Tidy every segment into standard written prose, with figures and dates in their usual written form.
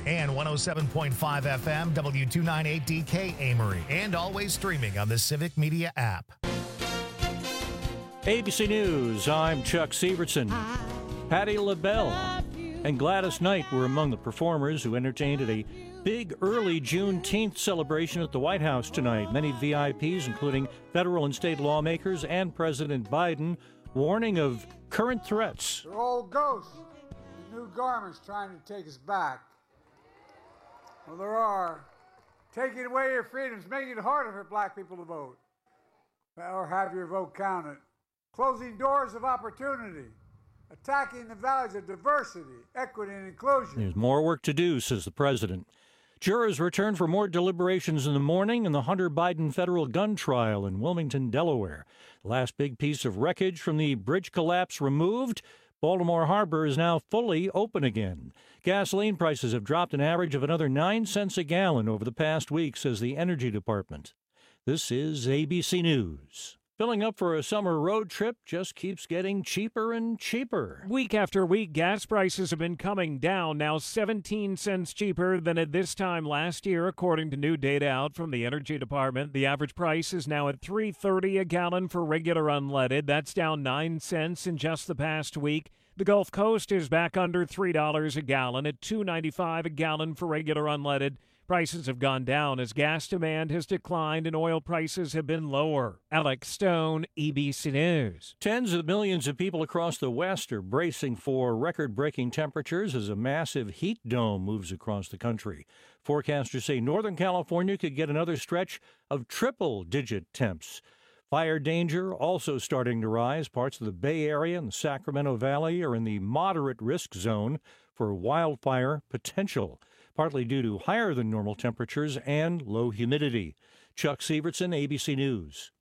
Amory and 107.5 FM W298DK Amory, and always streaming on the Civic Media app. ABC News, I'm Chuck Severson. Patti LaBelle and Gladys Knight were among the performers who entertained at a big early Juneteenth celebration at the White House tonight. Many VIPs, including federal and state lawmakers and President Biden, warning of current threats. They're old ghosts in new garments trying to take us back. Well, there are. Taking away your freedoms, making it harder for black people to vote or have your vote counted. Closing doors of opportunity. Attacking the values of diversity, equity, and inclusion. There's more work to do, says the president. Jurors return for more deliberations in the morning in the Hunter Biden federal gun trial in Wilmington, Delaware. The last big piece of wreckage from the bridge collapse removed. Baltimore Harbor is now fully open again. Gasoline prices have dropped an average of another 9 cents a gallon over the past week, says the Energy Department. This is ABC News. Filling up for a summer road trip just keeps getting cheaper and cheaper. Week after week, gas prices have been coming down, now 17 cents cheaper than at this time last year, according to new data out from the Energy Department. The average price is now at $3.30 a gallon for regular unleaded. That's down 9 cents in just the past week. The Gulf Coast is back under $3 a gallon at $2.95 a gallon for regular unleaded. Prices have gone down as gas demand has declined and oil prices have been lower. Alex Stone, ABC News. Tens of millions of people across the West are bracing for record-breaking temperatures as a massive heat dome moves across the country. Forecasters say Northern California could get another stretch of triple-digit temps. Fire danger also starting to rise. Parts of the Bay Area and the Sacramento Valley are in the moderate risk zone for wildfire potential, partly due to higher than normal temperatures and low humidity. Chuck Severson, ABC News.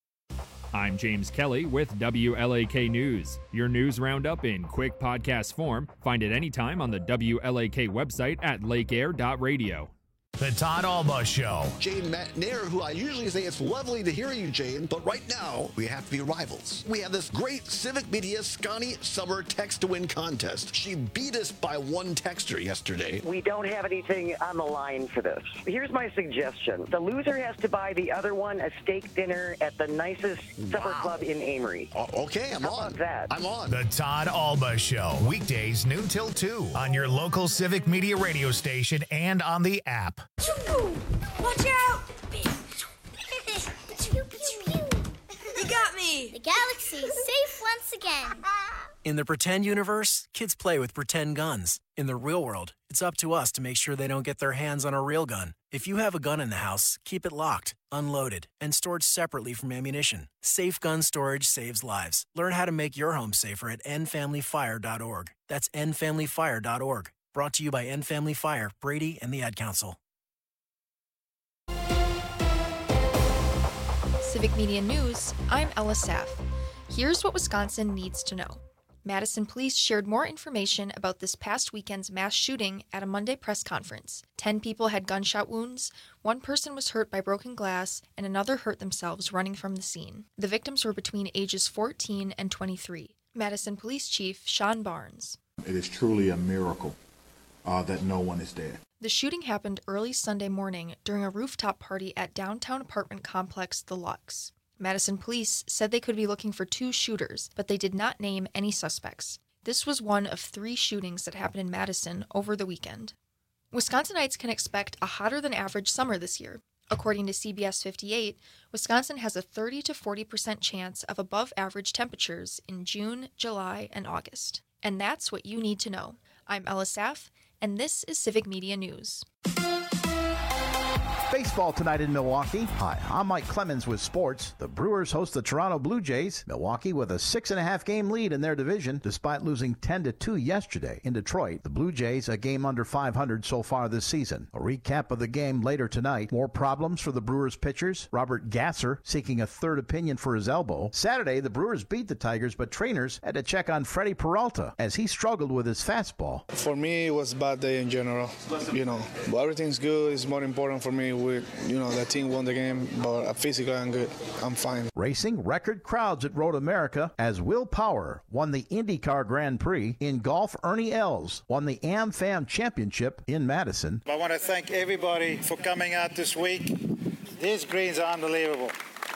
I'm James Kelly with WLAK News. Your news roundup in quick podcast form. Find it anytime on the WLAK website at lakeair.radio. The Todd Alba Show. Jane McNair, who I usually say it's lovely to hear you, Jane, but right now we have to be rivals. We have this great Civic Media Scotty Summer Text to Win contest. She beat us by one texter yesterday. We don't have anything on the line for this. Here's my suggestion. The loser has to buy the other one a steak dinner at the nicest supper club in Amory. Okay, I'm How on. about that? I'm on. The Todd Alba Show. Weekdays noon till 2 on your local Civic Media radio station and on the app. Watch out! You got me! The galaxy is safe once again. In the pretend universe, kids play with pretend guns. In the real world, it's up to us to make sure they don't get their hands on a real gun. If you have a gun in the house, keep it locked, unloaded, and stored separately from ammunition. Safe gun storage saves lives. Learn how to make your home safer at endfamilyfire.org. That's endfamilyfire.org. Brought to you by End Family Fire, Brady, and the Ad Council. Civic Media News, I'm Ella Saff. Here's what Wisconsin needs to know. Madison police shared more information about this past weekend's mass shooting at a Monday press conference. 10 people had gunshot wounds, 1 person was hurt by broken glass, and another hurt themselves running from the scene. The victims were between ages 14 and 23. Madison Police Chief Sean Barnes. It is truly a miracle that no one is dead. The shooting happened early Sunday morning during a rooftop party at downtown apartment complex The Lux. Madison police said they could be looking for 2 shooters, but they did not name any suspects. This was one of 3 shootings that happened in Madison over the weekend. Wisconsinites can expect a hotter than average summer this year. According to CBS 58, Wisconsin has a 30 to 40% chance of above average temperatures in June, July, and August. And that's what you need to know. I'm Ella Saff, and this is Civic Media News. Baseball tonight in Milwaukee. Hi, I'm Mike Clemens with sports. The Brewers host the Toronto Blue Jays. Milwaukee with a 6.5-game lead in their division, despite losing 10-2 yesterday in Detroit. The Blue Jays a game under 500 so far this season. A recap of the game later tonight. More problems for the Brewers pitchers. Robert Gasser seeking a third opinion for his elbow. Saturday, the Brewers beat the Tigers, but trainers had to check on Freddie Peralta as he struggled with his fastball. For me, it was a bad day in general. But everything's good. It's more important for me that team won the game, but physically I'm good. I'm fine. Racing record crowds at Road America as Will Power won the IndyCar Grand Prix. In golf, Ernie Els won the AmFam Championship in Madison. I want to thank everybody for coming out this week. These greens are unbelievable.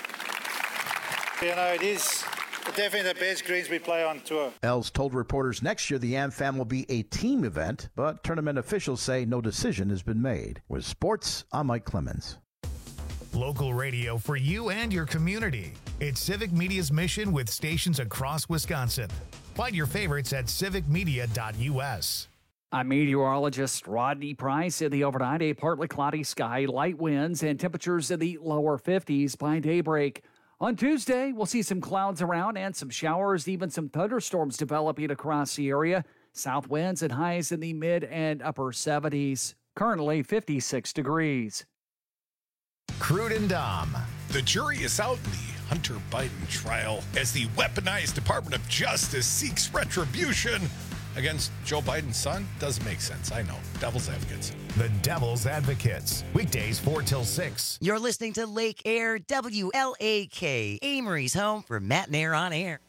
It is definitely the best greens we play on tour. Els told reporters next year the AmFam will be a team event, but tournament officials say no decision has been made. With sports, I'm Mike Clemens. Local radio for you and your community. It's Civic Media's mission with stations across Wisconsin. Find your favorites at civicmedia.us. I'm meteorologist Rodney Price. In the overnight, a partly cloudy sky, light winds, and temperatures in the lower 50s by daybreak. On Tuesday, we'll see some clouds around and some showers, even some thunderstorms developing across the area. South winds and highs in the mid and upper 70s. Currently 56 degrees. Crude and Dom. The jury is out in the Hunter Biden trial as the weaponized Department of Justice seeks retribution against Joe Biden's son. Doesn't make sense, I know. Devil's Advocates. The Devil's Advocates. Weekdays 4 till 6. You're listening to Lake Air WLAK, Amory's home for Matt and Air on Air.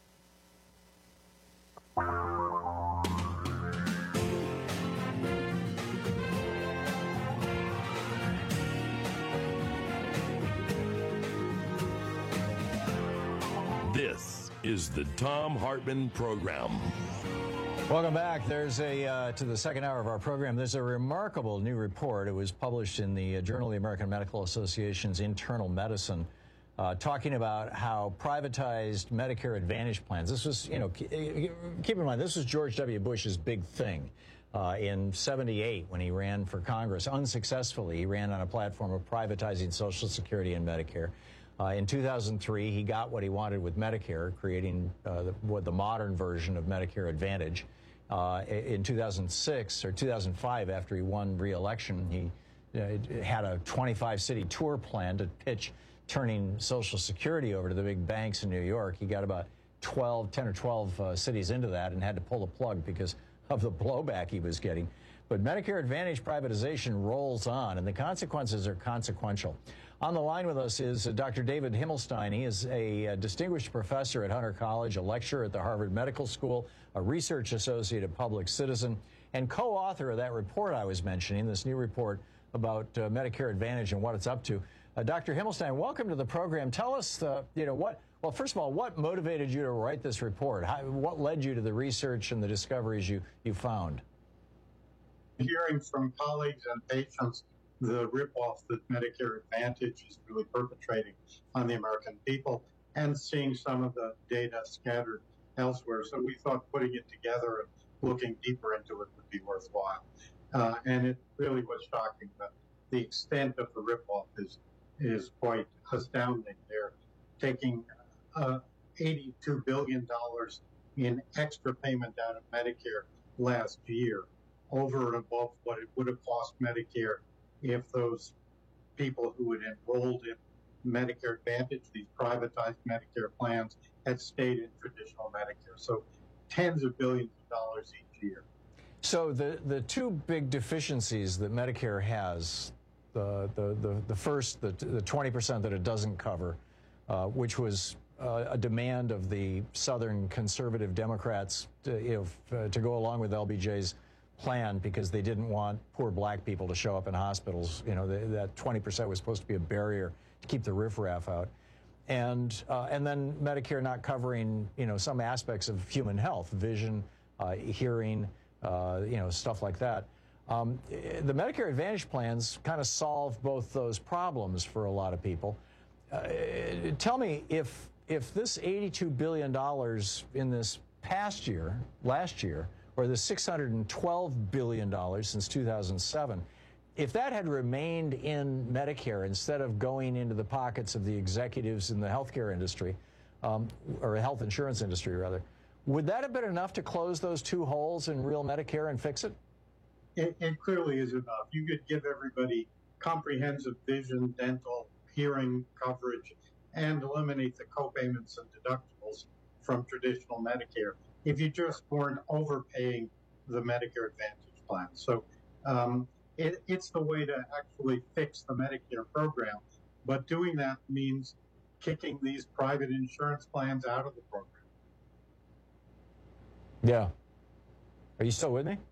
This is the Thom Hartmann Program. Welcome back. There's to the second hour of our program. There's a remarkable new report. It was published in the Journal of the American Medical Association's Internal Medicine, talking about how privatized Medicare Advantage plans. This was, keep in mind, this was George W. Bush's big thing in '78 when he ran for Congress. Unsuccessfully, he ran on a platform of privatizing Social Security and Medicare. In 2003, he got what he wanted with Medicare, creating the modern version of Medicare Advantage. In 2006 or 2005, after he won re-election, he had a 25-city tour plan to pitch turning Social Security over to the big banks in New York. He got about 10 or 12 cities into that and had to pull the plug because of the blowback he was getting. But Medicare Advantage privatization rolls on, and the consequences are consequential. On the line with us is Dr. David Himmelstein. He is a distinguished professor at Hunter College, a lecturer at the Harvard Medical School, a research associate at Public Citizen, and co-author of that report I was mentioning, this new report about Medicare Advantage and what it's up to. Dr. Himmelstein, welcome to the program. Tell us, well, first of all, what motivated you to write this report? What led you to the research and the discoveries you found? Hearing from colleagues and patients the ripoff that Medicare Advantage is really perpetrating on the American people, and seeing some of the data scattered elsewhere. So we thought putting it together and looking deeper into it would be worthwhile. And it really was shocking that the extent of the ripoff is quite astounding. They're taking $82 billion in extra payment out of Medicare last year, over and above what it would have cost Medicare if those people who had enrolled in Medicare Advantage, these privatized Medicare plans, had stayed in traditional Medicare. So tens of billions of dollars each year. So the two big deficiencies that Medicare has, the first, the 20% that it doesn't cover, which was a demand of the Southern conservative Democrats to go along with LBJ's plan because they didn't want poor black people to show up in hospitals. That 20% was supposed to be a barrier to keep the riffraff out. And then Medicare not covering, some aspects of human health, vision, hearing, stuff like that. The Medicare Advantage plans kind of solve both those problems for a lot of people. Tell me, if this $82 billion in this last year, or the $612 billion since 2007, if that had remained in Medicare instead of going into the pockets of the executives in the healthcare industry, or health insurance industry rather, would that have been enough to close those two holes in real Medicare and fix it? It clearly is enough. You could give everybody comprehensive vision, dental, hearing coverage, and eliminate the co-payments and deductibles from traditional Medicare if you just weren't overpaying the Medicare Advantage plan. So it's the way to actually fix the Medicare program. But doing that means kicking these private insurance plans out of the program. Yeah. Are you still with me?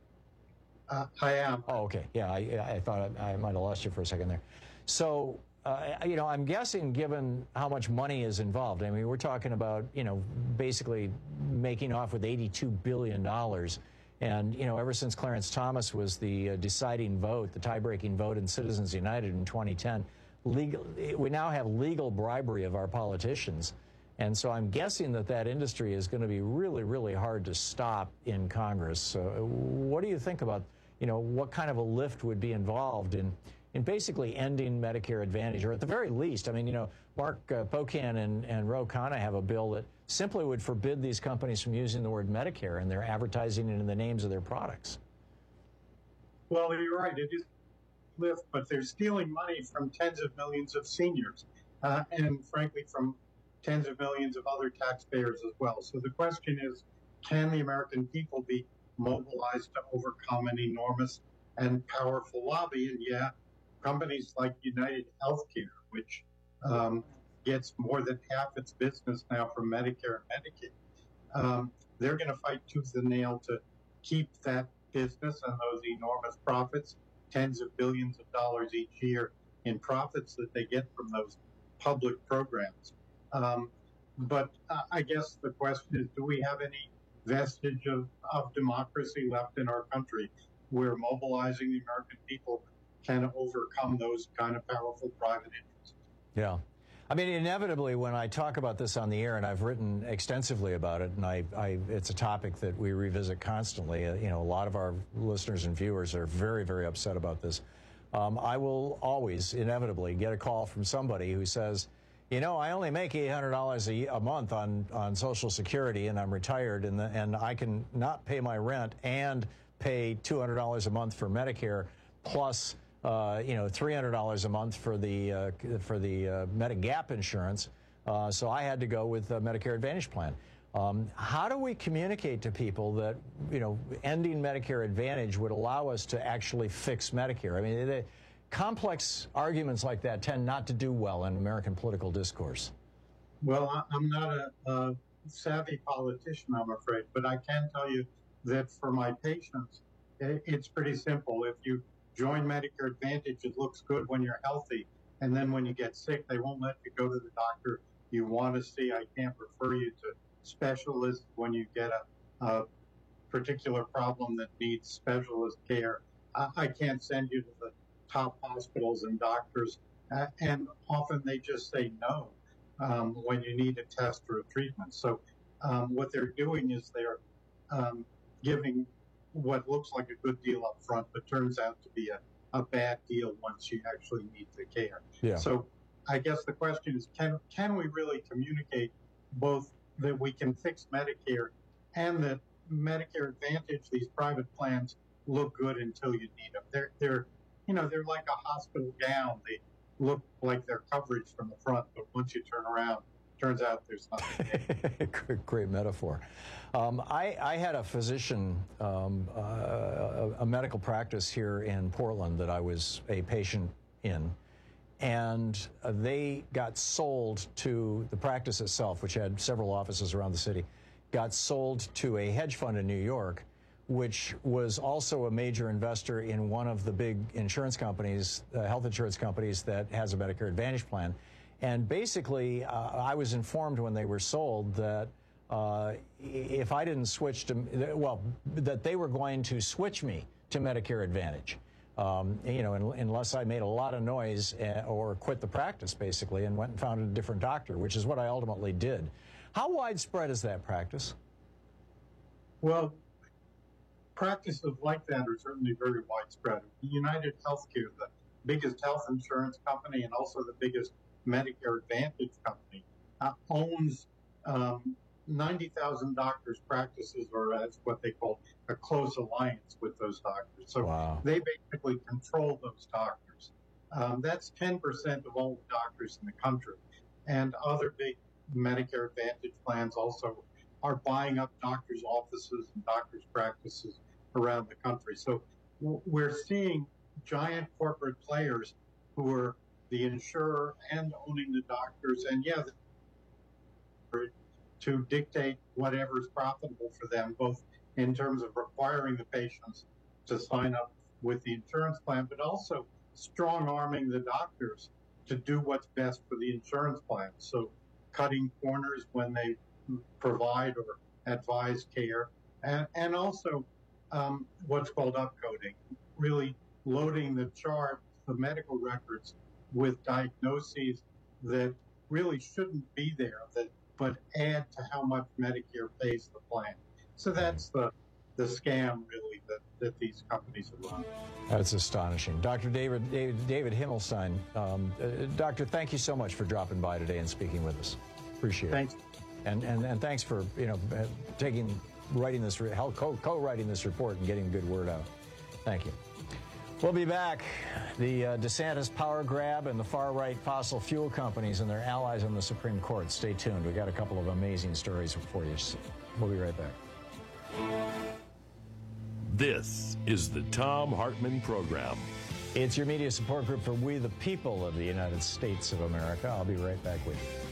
I am. Oh, okay. Yeah, I thought I might have lost you for a second there. So, I'm guessing, given how much money is involved, I mean, we're talking about, basically making off with $82 billion. And, ever since Clarence Thomas was the deciding vote, the tie-breaking vote in Citizens United in 2010, we now have legal bribery of our politicians. And so I'm guessing that industry is going to be really, really hard to stop in Congress. What do you think about, what kind of a lift would be involved in basically ending Medicare Advantage, or at the very least, I mean, Mark Pocan and Ro Khanna have a bill that simply would forbid these companies from using the word Medicare in their advertising and in the names of their products. Well, you're right. It is a lift, but they're stealing money from tens of millions of seniors and, frankly, from tens of millions of other taxpayers as well. So the question is, can the American people be mobilized to overcome an enormous and powerful lobby? And yeah, companies like United Healthcare, which gets more than half its business now from Medicare and Medicaid, they're going to fight tooth and nail to keep that business and those enormous profits, tens of billions of dollars each year in profits that they get from those public programs. But I guess the question is, do we have any vestige of democracy left in our country where mobilizing the American people can overcome those kind of powerful private interests? Yeah. I mean, inevitably, when I talk about this on the air, and I've written extensively about it, and it's a topic that we revisit constantly. A lot of our listeners and viewers are very, very upset about this. I will always, inevitably, get a call from somebody who says, I only make $800 a month on Social Security, and I'm retired, and I can not pay my rent and pay $200 a month for Medicare, plus $300 a month for the Medigap insurance. So I had to go with the Medicare Advantage plan. How do we communicate to people that ending Medicare Advantage would allow us to actually fix Medicare? I mean, complex arguments like that tend not to do well in American political discourse. Well, I'm not a savvy politician, I'm afraid, but I can tell you that for my patients, it's pretty simple. If you join Medicare Advantage, it looks good when you're healthy, and then when you get sick, they won't let you go to the doctor you want to see. I can't refer you to specialists when you get a particular problem that needs specialist care. I can't send you to the top hospitals and doctors, and often they just say no when you need a test or a treatment. So what they're doing is they're giving what looks like a good deal up front, but turns out to be a bad deal once you actually need the care. Yeah. So I guess the question is, can we really communicate both that we can fix Medicare and that Medicare Advantage, these private plans, look good until you need them? They're like a hospital gown. They look like their coverage from the front, but once you turn around, turns out there's nothing. Great metaphor. I had a physician, a medical practice here in Portland that I was a patient in, and they got sold to the practice itself, which had several offices around the city, got sold to a hedge fund in New York, which was also a major investor in one of the big insurance companies, health insurance companies that has a Medicare Advantage plan. And basically, I was informed when they were sold that if I didn't switch to, that they were going to switch me to Medicare Advantage, unless I made a lot of noise or quit the practice, basically, and went and found a different doctor, which is what I ultimately did. How widespread is that practice? Well, practices like that are certainly very widespread. United Healthcare, the biggest health insurance company and also the biggest Medicare Advantage company, owns 90,000 doctors' practices, or that's what they call a close alliance with those doctors. So they basically control those doctors. That's 10% of all the doctors in the country. And other big Medicare Advantage plans also are buying up doctors' offices and doctors' practices around the country. So we're seeing giant corporate players who are the insurer and owning the doctors, and to dictate whatever's profitable for them, both in terms of requiring the patients to sign up with the insurance plan, but also strong-arming the doctors to do what's best for the insurance plan. So cutting corners when they provide or advise care, and also what's called upcoding, really loading the medical records with diagnoses that really shouldn't be there, but add to how much Medicare pays the plan. So that's the scam, really, that these companies are running. That's astonishing. Dr. David Himmelstein. Doctor, thank you so much for dropping by today and speaking with us. Appreciate it. Thanks. And thanks for, co-writing this report and getting good word out. Thank you. We'll be back. The DeSantis power grab and the far-right fossil fuel companies and their allies on the Supreme Court. Stay tuned. We got a couple of amazing stories for you. We'll be right back. This is the Thom Hartmann Program. It's your media support group for We the People of the United States of America. I'll be right back with you.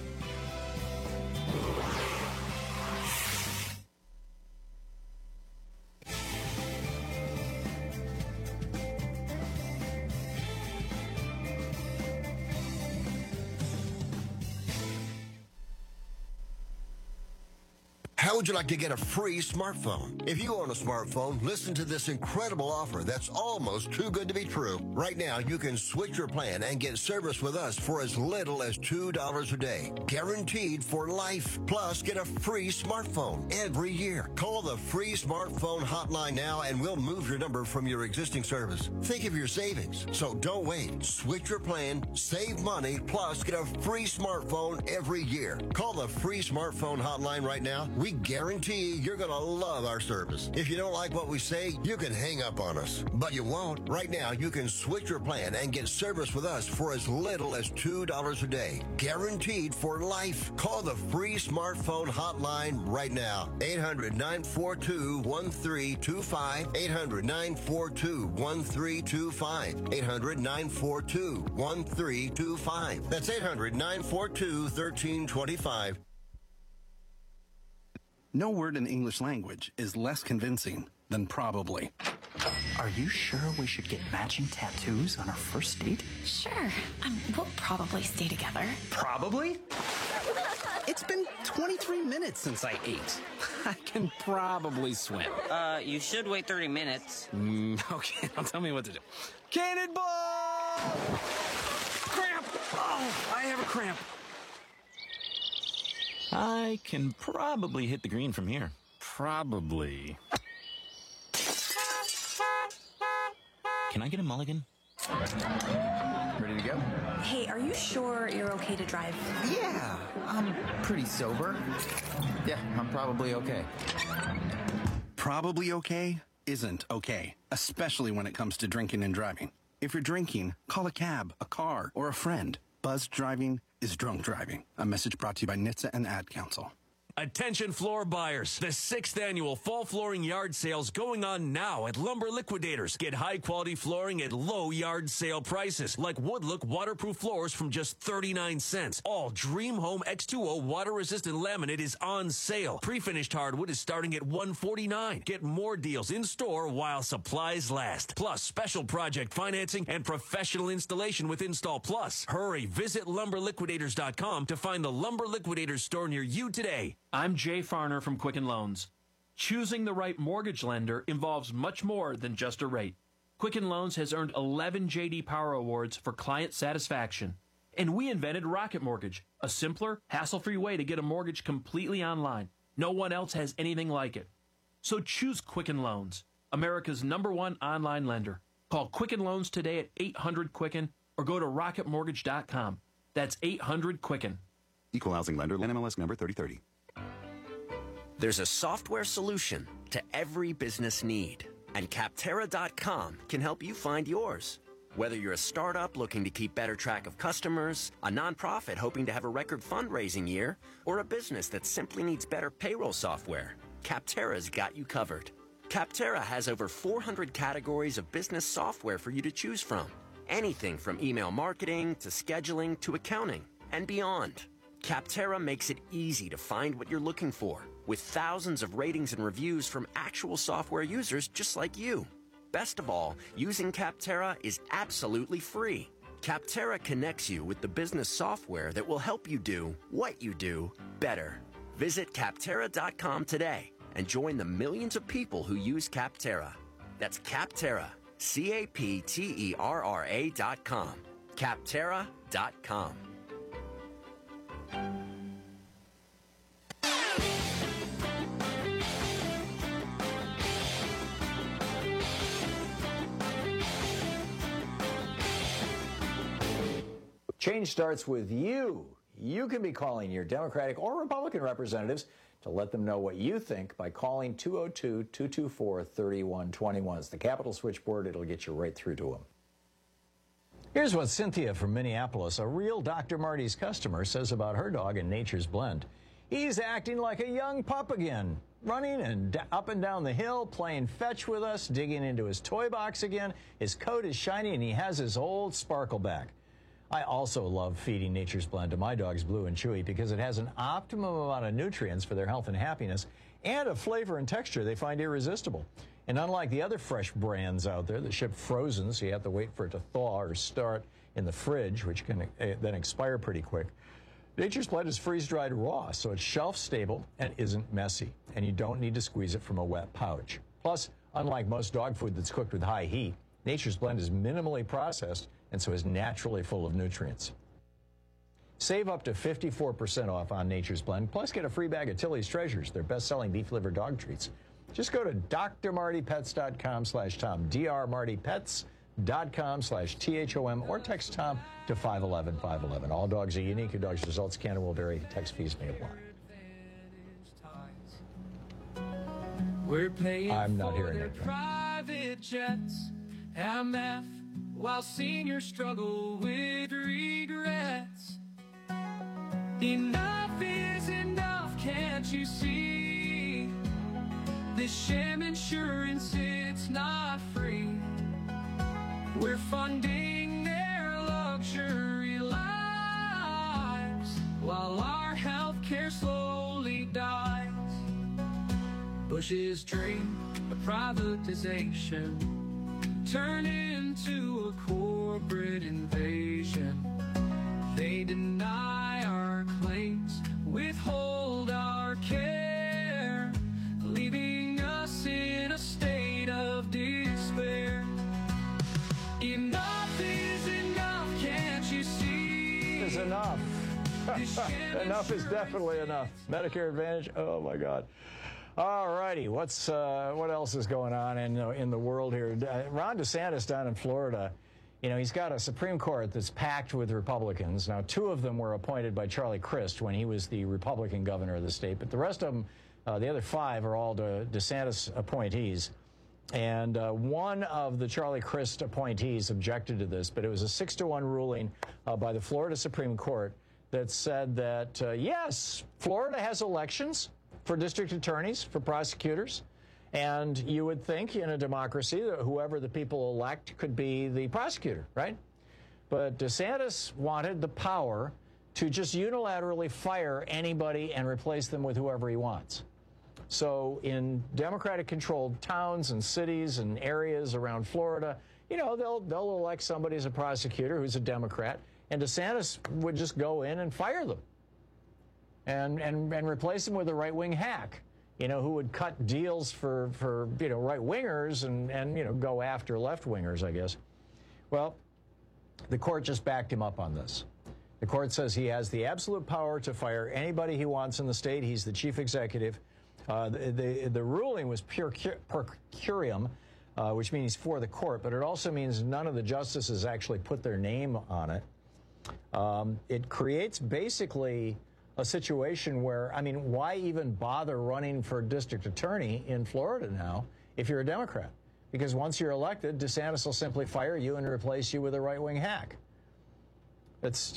How would you like to get a free smartphone? If you own a smartphone, listen to this incredible offer that's almost too good to be true. Right now, you can switch your plan and get service with us for as little as $2 a day. Guaranteed for life. Plus, get a free smartphone every year. Call the free smartphone hotline now and we'll move your number from your existing service. Think of your savings. So don't wait. Switch your plan, save money, plus get a free smartphone every year. Call the free smartphone hotline right now. We guarantee you're going to love our service. If you don't like what we say, you can hang up on us. But you won't. Right now, you can switch your plan and get service with us for as little as $2 a day. Guaranteed for life. Call the free smartphone hotline right now. 800-942-1325. 800-942-1325. 800-942-1325. That's 800-942-1325. No word in English language is less convincing than probably. Are you sure we should get matching tattoos on our first date? Sure. We'll probably stay together. Probably? It's been 23 minutes since I ate. I can probably swim. You should wait 30 minutes. Okay, now tell me what to do. Cannonball! Cramp! Oh, I have a cramp. I can probably hit the green from here. Probably. Can I get a mulligan? Ready to go? Hey, are you sure you're okay to drive? Yeah, I'm pretty sober. Yeah, I'm probably okay. Probably okay isn't okay, especially when it comes to drinking and driving. If you're drinking, call a cab, a car, or a friend. Buzzed driving is drunk driving. A message brought to you by NHTSA and Ad Council. Attention floor buyers. The 6th annual fall flooring yard sale's going on now at Lumber Liquidators. Get high quality flooring at low yard sale prices, like Woodlook waterproof floors from just 39 cents. All Dream Home X2O water resistant laminate is on sale. Pre-finished hardwood is starting at $149. Get more deals in store while supplies last. Plus special project financing and professional installation with Install Plus. Hurry, visit lumberliquidators.com to find the Lumber Liquidators store near you today. I'm Jay Farner from Quicken Loans. Choosing the right mortgage lender involves much more than just a rate. Quicken Loans has earned 11 J.D. Power Awards for client satisfaction. And we invented Rocket Mortgage, a simpler, hassle-free way to get a mortgage completely online. No one else has anything like it. So choose Quicken Loans, America's #1 online lender. Call Quicken Loans today at 800-QUICKEN or go to rocketmortgage.com. That's 800-QUICKEN. Equal housing lender, NMLS number 3030. There's a software solution to every business need, and Capterra.com can help you find yours. Whether you're a startup looking to keep better track of customers, a nonprofit hoping to have a record fundraising year, or a business that simply needs better payroll software, Capterra's got you covered. Capterra has over 400 categories of business software for you to choose from. Anything from email marketing to scheduling to accounting and beyond. Capterra makes it easy to find what you're looking for, with thousands of ratings and reviews from actual software users just like you. Best of all, using Capterra is absolutely free. Capterra connects you with the business software that will help you do what you do better. Visit Capterra.com today and join the millions of people who use Capterra. That's Capterra, Capterra.com. Capterra.com. Change starts with you. You can be calling your Democratic or Republican representatives to let them know what you think by calling 202-224-3121. It's the Capitol switchboard. It'll get you right through to them. Here's what Cynthia from Minneapolis, a real Dr. Marty's customer, says about her dog in Nature's Blend. He's acting like a young pup again, running and up and down the hill, playing fetch with us, digging into his toy box again. His coat is shiny and he has his old sparkle back. I also love feeding Nature's Blend to my dogs, Blue and Chewy, because it has an optimum amount of nutrients for their health and happiness and a flavor and texture they find irresistible. And unlike the other fresh brands out there that ship frozen, so you have to wait for it to thaw or start in the fridge, which can then expire pretty quick, Nature's Blend is freeze-dried raw, so it's shelf-stable and isn't messy, and you don't need to squeeze it from a wet pouch. Plus, unlike most dog food that's cooked with high heat, Nature's Blend is minimally processed and so is naturally full of nutrients. Save up to 54% off on Nature's Blend, plus get a free bag of Tilly's Treasures, their best-selling beef liver dog treats. Just go to drmartypets.com/Tom, drmartypets.com/THOM, or text Tom to 511-511. All dogs are unique. Your dog's results can and will vary. Text fees may apply. I'm not hearing it. Private jets, MF, while seniors struggle with regrets. Enough is enough, can't you see? This sham insurance, it's not free. We're funding their luxury lives while our health care slowly dies. Bush's dream of privatization turned into a corporate invasion. They deny our claims, withhold our care, leaving us in a state of despair. Enough is enough, can't you see? Is enough. Enough is definitely enough. Medicare Advantage, oh my God. All righty, what else is going on in the world here? Ron DeSantis down in Florida, he's got a Supreme Court that's packed with Republicans. Now, 2 of them were appointed by Charlie Crist when he was the Republican governor of the state, but the rest of them, the other 5, are all DeSantis appointees. And one of the Charlie Crist appointees objected to this, but it was a 6-1 ruling by the Florida Supreme Court that said that, yes, Florida has elections for district attorneys, for prosecutors, and you would think in a democracy that whoever the people elect could be the prosecutor, right? But DeSantis wanted the power to just unilaterally fire anybody and replace them with whoever he wants. So in Democratic-controlled towns and cities and areas around Florida, they'll elect somebody as a prosecutor who's a Democrat, and DeSantis would just go in and fire them. And replace him with a right-wing hack, who would cut deals for right-wingers and go after left-wingers, I guess. Well, the court just backed him up on this. The court says he has the absolute power to fire anybody he wants in the state. He's the chief executive. The ruling was per curiam, which means for the court, but it also means none of the justices actually put their name on it. It creates basically a situation where, why even bother running for district attorney in Florida now if you're a Democrat? Because once you're elected, DeSantis will simply fire you and replace you with a right-wing hack. This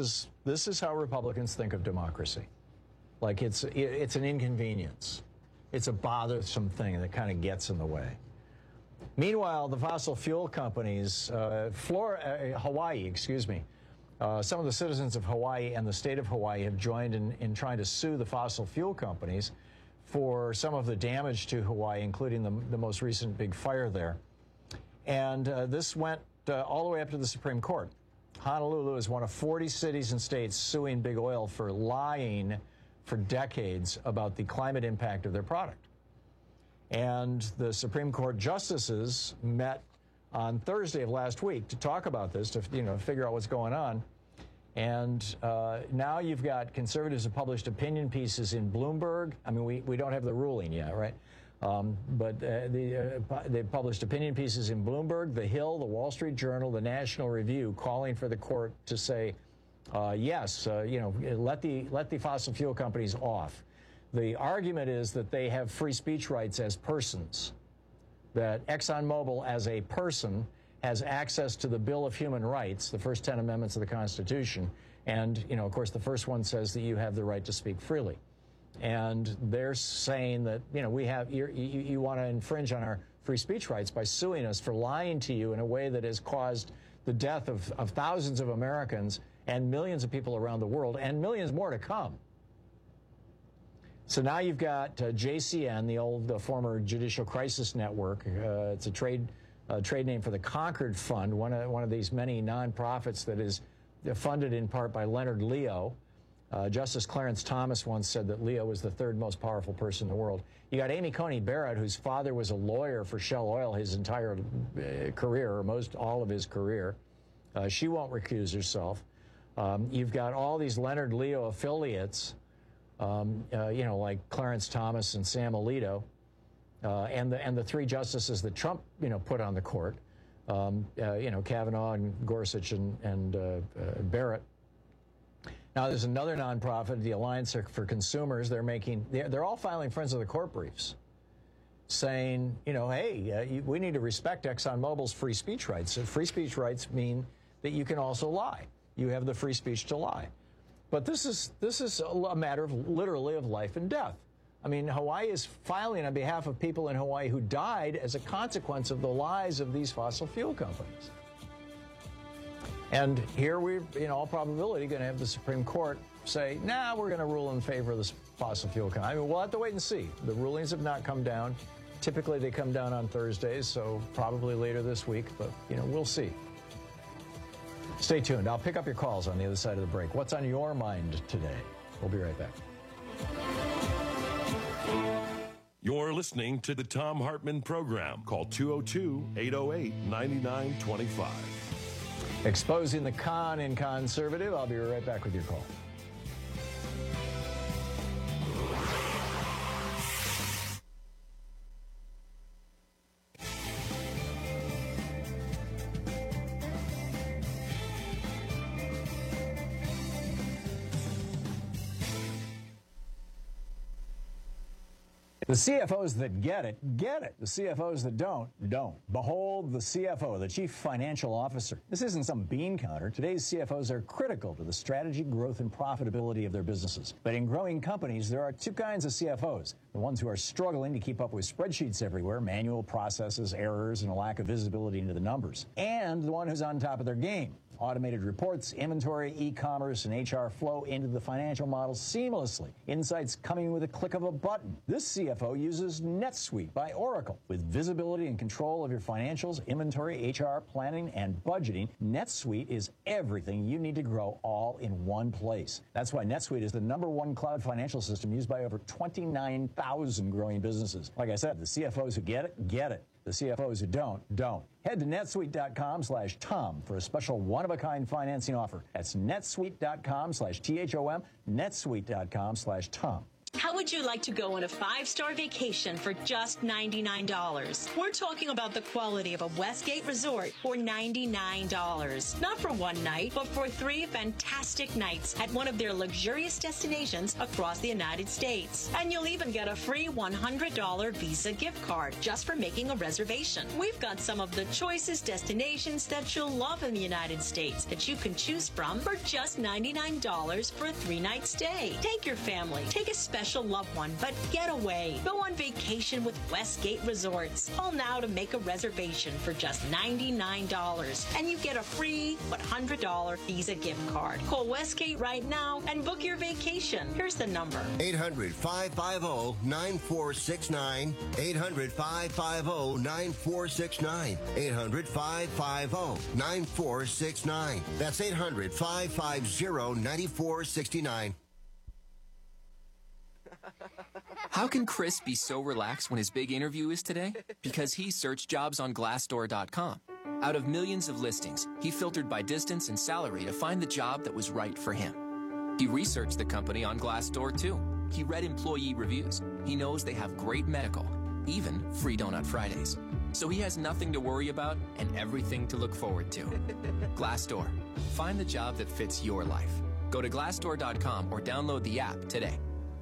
is how Republicans think of democracy. Like it's an inconvenience. It's a bothersome thing that kind of gets in the way. Meanwhile, the fossil fuel companies, Hawaii, some of the citizens of Hawaii and the state of Hawaii have joined in trying to sue the fossil fuel companies for some of the damage to Hawaii, including the most recent big fire there. And this went all the way up to the Supreme Court. Honolulu is one of 40 cities and states suing Big Oil for lying for decades about the climate impact of their product. And the Supreme Court justices met on Thursday of last week to talk about this, to figure out what's going on. And now you've got conservatives have published opinion pieces in Bloomberg. I mean, we don't have the ruling yet, right? But they've published opinion pieces in Bloomberg, The Hill, The Wall Street Journal, The National Review, calling for the court to say, yes, let the fossil fuel companies off. The argument is that they have free speech rights as persons, that ExxonMobil as a person has access to the Bill of Human Rights, the first 10 amendments of the Constitution, and, of course, the first one says that you have the right to speak freely. And they're saying that, you want to infringe on our free speech rights by suing us for lying to you in a way that has caused the death of thousands of Americans and millions of people around the world, and millions more to come. So now you've got JCN, the old former Judicial Crisis Network. It's a trade name for the Concord Fund, one of these many nonprofits that is funded in part by Leonard Leo. Justice Clarence Thomas once said that Leo was the third most powerful person in the world. You got Amy Coney Barrett, whose father was a lawyer for Shell Oil his entire career, or most all of his career. She won't recuse herself. You've got all these Leonard Leo affiliates, like Clarence Thomas and Sam Alito, and the three justices that Trump, put on the court, Kavanaugh and Gorsuch and Barrett. Now, there's another nonprofit, the Alliance for Consumers. They're all filing Friends of the Court briefs, saying, hey, we need to respect ExxonMobil's free speech rights. And free speech rights mean that you can also lie. You have the free speech to lie. But this is a matter of literally of life and death. I mean, Hawaii is filing on behalf of people in Hawaii who died as a consequence of the lies of these fossil fuel companies. And here we're, in all probability, going to have the Supreme Court say, nah, we're going to rule in favor of this fossil fuel company. I mean, we'll have to wait and see. The rulings have not come down. Typically, they come down on Thursdays, so probably later this week, but, we'll see. Stay tuned. I'll pick up your calls on the other side of the break. What's on your mind today? We'll be right back. You're listening to the Thom Hartmann Program. Call 202-808-9925. Exposing the con in conservative. I'll be right back with your call. The CFOs that get it, get it. The CFOs that don't. Behold the CFO, the Chief Financial Officer. This isn't some bean counter. Today's CFOs are critical to the strategy, growth, and profitability of their businesses. But in growing companies, there are two kinds of CFOs. The ones who are struggling to keep up with spreadsheets everywhere, manual processes, errors, and a lack of visibility into the numbers. And the one who's on top of their game. Automated reports, inventory, e-commerce, and HR flow into the financial model seamlessly. Insights coming with a click of a button. This CFO uses NetSuite by Oracle. With visibility and control of your financials, inventory, HR, planning, and budgeting, NetSuite is everything you need to grow all in one place. That's why NetSuite is the #1 cloud financial system used by over 29,000 growing businesses. Like I said, the CFOs who get it, get it. The CFOs who don't. Head to netsuite.com/Tom for a special one-of-a-kind financing offer. That's netsuite.com/THOM, netsuite.com/Tom. How would you like to go on a 5-star vacation for just $99? We're talking about the quality of a Westgate resort for $99. Not for one night, but for 3 fantastic nights at one of their luxurious destinations across the United States. And you'll even get a free $100 Visa gift card just for making a reservation. We've got some of the choicest destinations that you'll love in the United States that you can choose from for just $99 for a 3-night stay. Take your family. Take a special special loved one, but get away. Go on vacation with Westgate Resorts. Call now to make a reservation for just $99, and you get a free $100 Visa gift card. Call Westgate right now and book your vacation. Here's the number. 800-550-9469. 800-550-9469. 800-550-9469. That's 800-550-9469. How can Chris be so relaxed when his big interview is today? Because he searched jobs on Glassdoor.com. Out of millions of listings, he filtered by distance and salary to find the job that was right for him. He researched the company on Glassdoor too. He read employee reviews. He knows they have great medical, even free Donut Fridays. So he has nothing to worry about and everything to look forward to. Glassdoor. Find the job that fits your life. Go to Glassdoor.com or download the app today.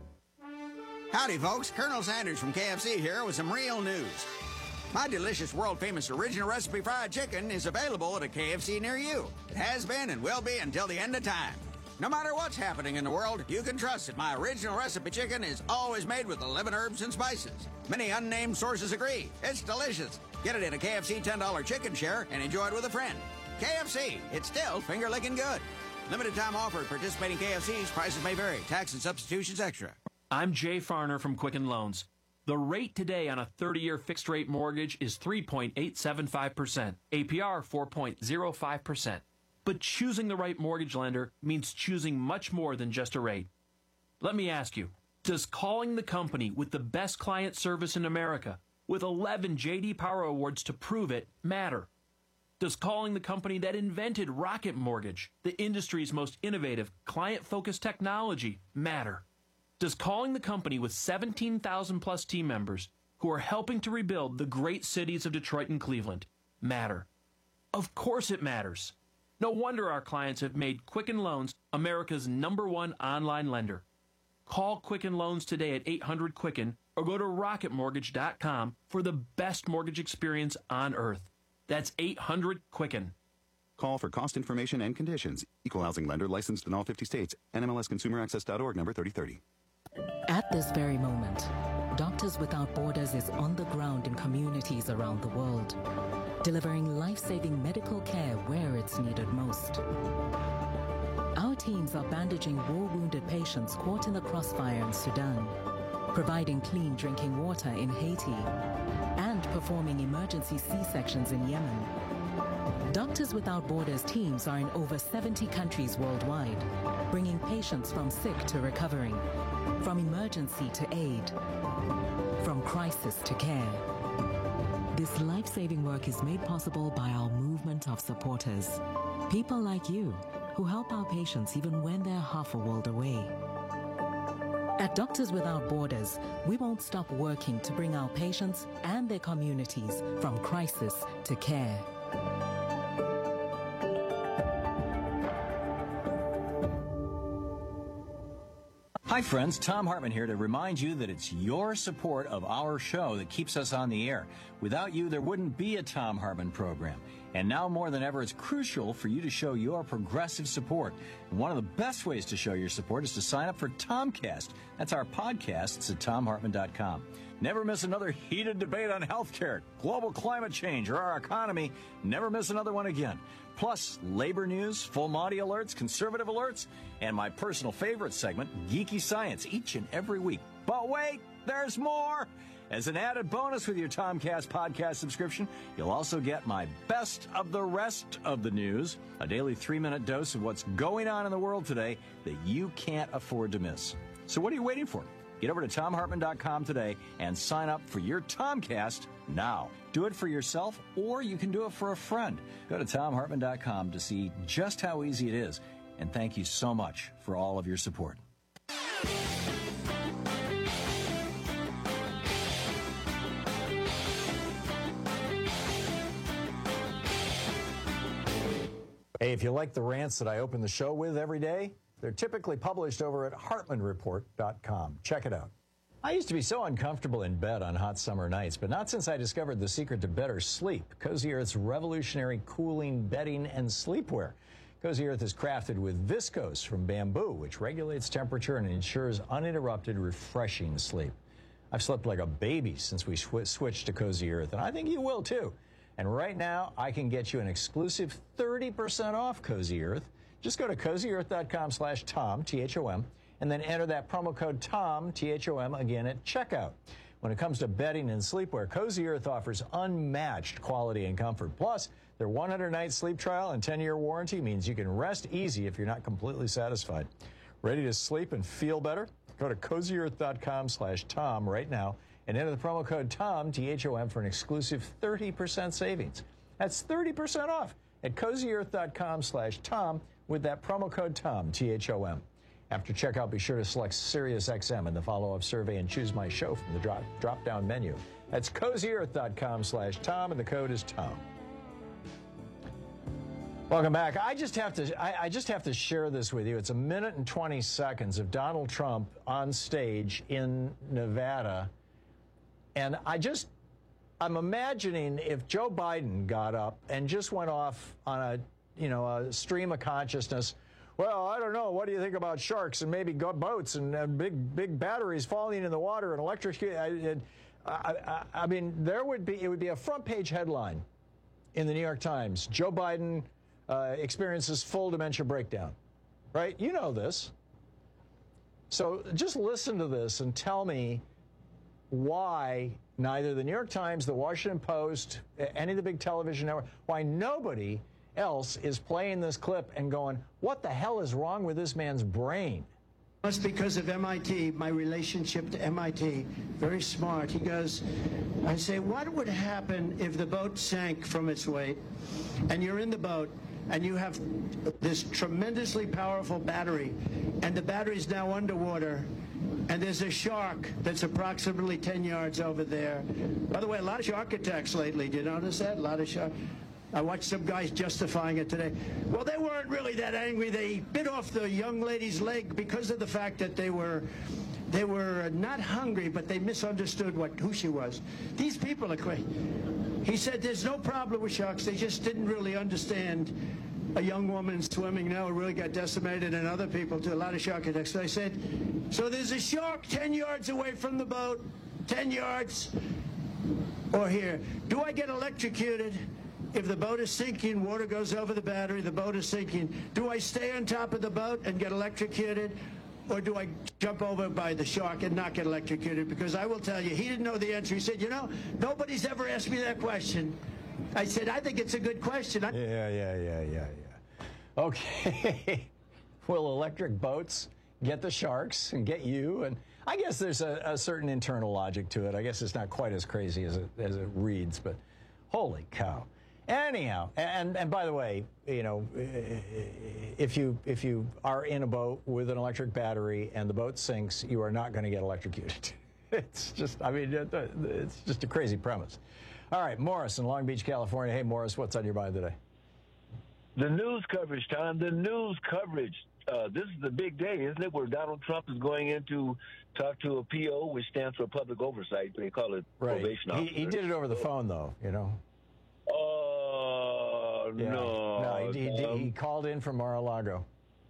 Howdy, folks. Colonel Sanders from KFC here with some real news. My delicious, world-famous original recipe fried chicken is available at a KFC near you. It has been and will be until the end of time. No matter what's happening in the world, you can trust that my original recipe chicken is always made with 11 herbs and spices. Many unnamed sources agree. It's delicious. Get it in a KFC $10 chicken share and enjoy it with a friend. KFC, it's still finger-licking good. Limited time offer at participating KFCs. Prices may vary. Tax and substitutions extra. I'm Jay Farner from Quicken Loans. The rate today on a 30-year fixed-rate mortgage is 3.875%, APR 4.05%. But choosing the right mortgage lender means choosing much more than just a rate. Let me ask you, does calling the company with the best client service in America, with 11 J.D. Power Awards to prove it, matter? Does calling the company that invented Rocket Mortgage, the industry's most innovative, client-focused technology, matter? Does calling the company with 17,000 plus team members who are helping to rebuild the great cities of Detroit and Cleveland matter? Of course it matters. No wonder our clients have made Quicken Loans America's #1 online lender. Call Quicken Loans today at 800-QUICKEN or go to rocketmortgage.com for the best mortgage experience on earth. That's 800-QUICKEN. Call for cost information and conditions. Equal housing lender licensed in all 50 states. NMLSconsumeraccess.org number 3030. At this very moment, Doctors Without Borders is on the ground in communities around the world, delivering life-saving medical care where it's needed most. Our teams are bandaging war-wounded patients caught in the crossfire in Sudan, providing clean drinking water in Haiti, and performing emergency C-sections in Yemen. Doctors Without Borders teams are in over 70 countries worldwide, bringing patients from sick to recovering, from emergency to aid, from crisis to care. This life-saving work is made possible by our movement of supporters, people like you who help our patients even when they're half a world away. At Doctors Without Borders, we won't stop working to bring our patients and their communities from crisis to care. Hi friends, Tom Hartman here to remind you that it's your support of our show that keeps us on the air. Without you, there wouldn't be a Tom Hartman program. And now more than ever, it's crucial for you to show your progressive support. And one of the best ways to show your support is to sign up for Tomcast. That's our podcast. It's at TomHartman.com. Never miss another heated debate on healthcare, global climate change, or our economy. Never miss another one again. Plus, labor news, full Monty alerts, conservative alerts, and my personal favorite segment, Geeky Science, each and every week. But wait, there's more! As an added bonus with your Tomcast podcast subscription, you'll also get my best of the rest of the news, a daily 3-minute dose of what's going on in the world today that you can't afford to miss. So what are you waiting for? Get over to TomHartman.com today and sign up for your Tomcast now. Do it for yourself, or you can do it for a friend. Go to TomHartman.com to see just how easy it is. And thank you so much for all of your support. Hey, if you like the rants that I open the show with every day, they're typically published over at HartmanReport.com. Check it out. I used to be so uncomfortable in bed on hot summer nights, but not since I discovered the secret to better sleep. Cozy Earth's revolutionary cooling bedding and sleepwear. Cozy Earth is crafted with viscose from bamboo, which regulates temperature and ensures uninterrupted, refreshing sleep. I've slept like a baby since we switched to Cozy Earth, and I think you will too. And right now, I can get you an exclusive 30% off Cozy Earth. Just go to CozyEarth.com/Tom, T-H-O-M, and then enter that promo code TOM, T-H-O-M, again at checkout. When it comes to bedding and sleepwear, Cozy Earth offers unmatched quality and comfort. Plus, their 100-night sleep trial and 10-year warranty means you can rest easy if you're not completely satisfied. Ready to sleep and feel better? Go to CozyEarth.com/Tom right now and enter the promo code TOM, T-H-O-M, for an exclusive 30% savings. That's 30% off at CozyEarth.com/Tom with that promo code TOM, T-H-O-M. After checkout, be sure to select SiriusXM in the follow-up survey and choose my show from the drop-down menu. That's CozyEarth.com/Tom, and the code is TOM. Welcome back. I just have to share this with you. It's 1 minute and 20 seconds of Donald Trump on stage in Nevada, and I'm imagining if Joe Biden got up and just went off on a stream of consciousness. Well, I don't know. What do you think about sharks and maybe boats and big batteries falling in the water and electric? I mean, it would be a front page headline in the New York Times. Joe Biden experiences full dementia breakdown, right? You know this. So just listen to this and tell me why neither the New York Times, the Washington Post, any of the big television networks, why nobody else is playing this clip and going, what the hell is wrong with this man's brain? That's because of MIT, my relationship to MIT. Very smart. He goes, I say, what would happen if the boat sank from its weight and you're in the boat and you have this tremendously powerful battery and the battery's now underwater and there's a shark that's approximately 10 yards over there. By the way, a lot of shark attacks lately. Do you notice that? A lot of shark. I watched some guys justifying it today. Well, they weren't really that angry. They bit off the young lady's leg because of the fact that they were not hungry, but they misunderstood who she was. These people are crazy. He said there's no problem with sharks. They just didn't really understand a young woman swimming now really got decimated, and other people too, a lot of shark attacks. So I said, so there's a shark 10 yards away from the boat, 10 yards, or here. Do I get electrocuted? If the boat is sinking, water goes over the battery, the boat is sinking. Do I stay on top of the boat and get electrocuted? Or do I jump over by the shark and not get electrocuted? Because I will tell you, he didn't know the answer. He said, nobody's ever asked me that question. I said, I think it's a good question. Yeah. Okay. Will electric boats get the sharks and get you? And I guess there's a certain internal logic to it. I guess it's not quite as crazy as it reads, but holy cow. Anyhow, and by the way, if you are in a boat with an electric battery and the boat sinks, you are not going to get electrocuted. It's just a crazy premise. All right, Morris in Long Beach, California. Hey, Morris, what's on your mind today? The news coverage, Tom. The news coverage. This is the big day, isn't it, where Donald Trump is going in to talk to a PO, which stands for public oversight. They call it probation officer. He did it over the phone, though, Oh, yeah. no. He called in from Mar-a-Lago.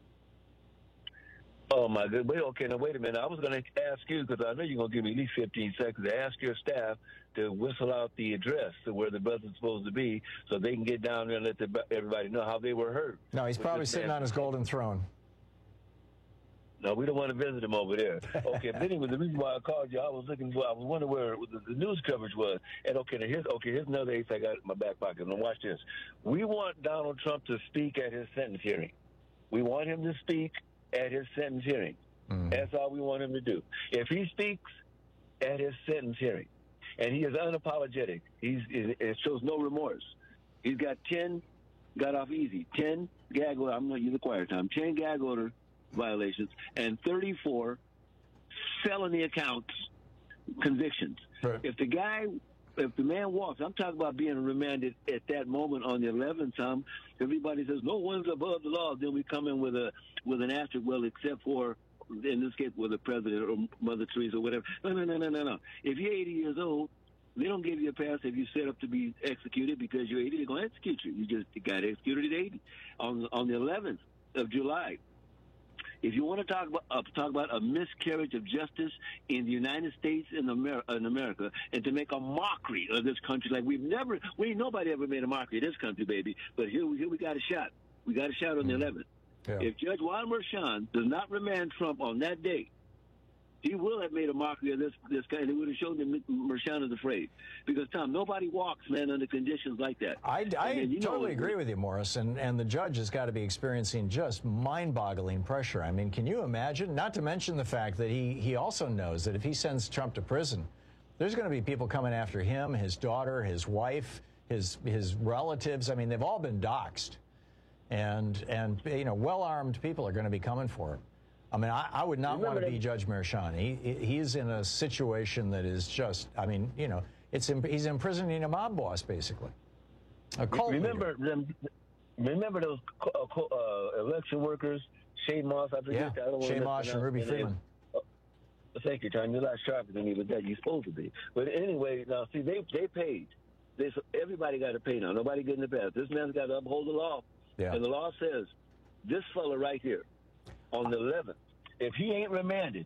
Oh, my good. Wait a minute. I was going to ask you, because I know you're going to give me at least 15 seconds, to ask your staff to whistle out the address to where the brother's supposed to be so they can get down there and let everybody know how they were hurt. No, he's probably sitting on his golden throne. No, we don't want to visit him over there. Okay, but anyway, the reason why I called you, I was wondering where the news coverage was. And here's another ace I got in my back pocket. And watch this. We want Donald Trump to speak at his sentence hearing. We want him to speak at his sentence hearing. That's all we want him to do. If he speaks at his sentence hearing, and he is unapologetic, it shows no remorse. He's got off easy, 10 gag order. I'm going to use the quiet time. 10 gag order violations and 34 felony accounts convictions. Right. If the man walks, I'm talking about being remanded at that moment on the 11th time. Everybody says no one's above the law. Then we come in with an asterisk. Well, except for in this case, with the president or Mother Teresa or whatever. No. If you're 80 years old They don't give you a pass if you set up to be executed because you're 80. They're going to execute you. You just got executed at 80 on the 11th of July. If you want to talk about a miscarriage of justice in the United States in America, and to make a mockery of this country, like nobody ever made a mockery of this country, baby. But here we got a shot. We got a shot on the 11th. Yeah. If Judge Juan Merchan does not remand Trump on that day, he will have made a mockery of this guy, and it would have shown that Merchan is afraid. Because, Tom, nobody walks, man, under conditions like that. I totally agree with you, Morris, and the judge has got to be experiencing just mind-boggling pressure. I mean, can you imagine? Not to mention the fact that he also knows that if he sends Trump to prison, there's going to be people coming after him, his daughter, his wife, his relatives. I mean, they've all been doxxed. And you know, well-armed people are going to be coming for him. I mean, I would not want to be Judge Merchan. He's in a situation that is just, I mean, you know, he's imprisoning a mob boss, basically. A cult remember those election workers, Shane Moss, I forget. Yeah, Shane Moss and Ruby Freeman. Thank you, John. You're not sharper than me, but that you're supposed to be. But anyway, now, see, they paid. Everybody got to pay now. Nobody getting the pass. This man's got to uphold the law. Yeah. And the law says, this fella right here, on the 11th, if he ain't remanded,